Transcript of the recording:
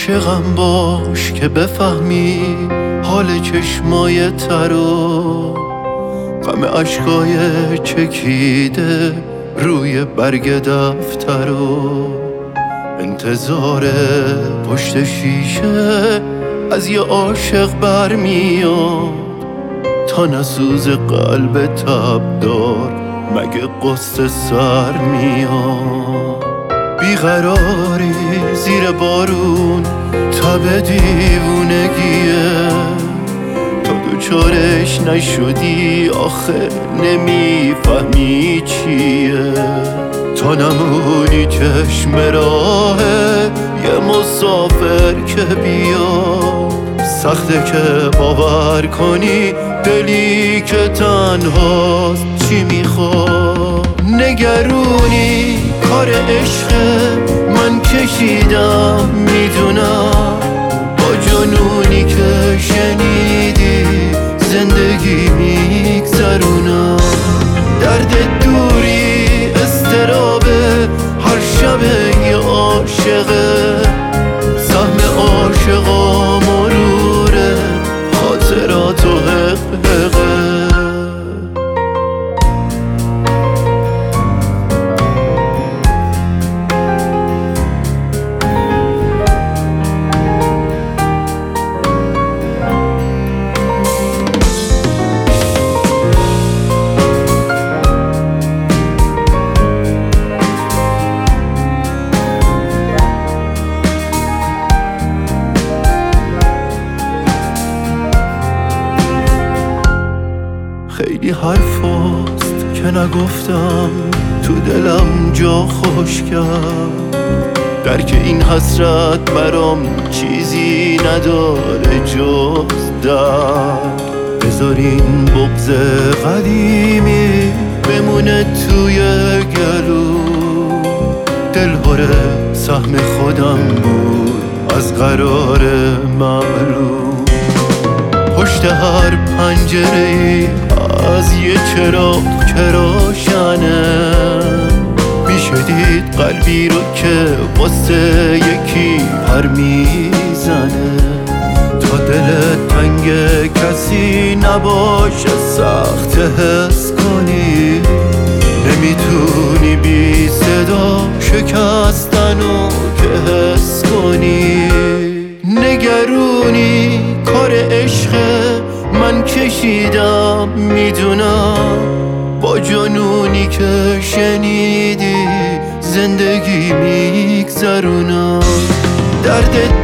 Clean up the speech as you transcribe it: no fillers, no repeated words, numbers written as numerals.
عاشقم باش که بفهمی حال چشمای ترو، غم عشقای چکیده روی برگ دفترو، انتظار پشت شیشه از یه عاشق برمیاد تا نسوز قلب تبدار مگه قصه سر میاد. بیقراری زیر بارون تب دیوونگیه، تا دوچارش نشدی آخه نمیفهمی چیه. تا نمونی چشم راه یه مسافر که بیاد، سخته که باور کنی دلی که تنهاست چی میخواد. نگرونی کار عشقه من کشیدم میدونم، با جنونی که شنیدی زندگی میگذرونم. درد دوری استرابه هر شب یه عاشقه، سهم عاشقا مروره خاطرات و حقه. خیلی حرفاست که نگفتم تو دلم جا خوش کرد، درک این حسرت برام چیزی نداره جز درد. بذارین بغض قدیمی بمونه توی گلو، دلهره سهم خودم بود از قرار معلوم. پشت هر پنجره‌ای از یه چراغ که روشنه، میشه دید قلبی رو که واسه یکی پر میزنه. تا دلت تنگ کسی نباشه سخت حس کنی، نمیتونی بی صدا شکستنو که حس کنی. نگرونی کار عشقه من کشیدم میدونم، با جنونی که شنیدی زندگی میگذرونم. درد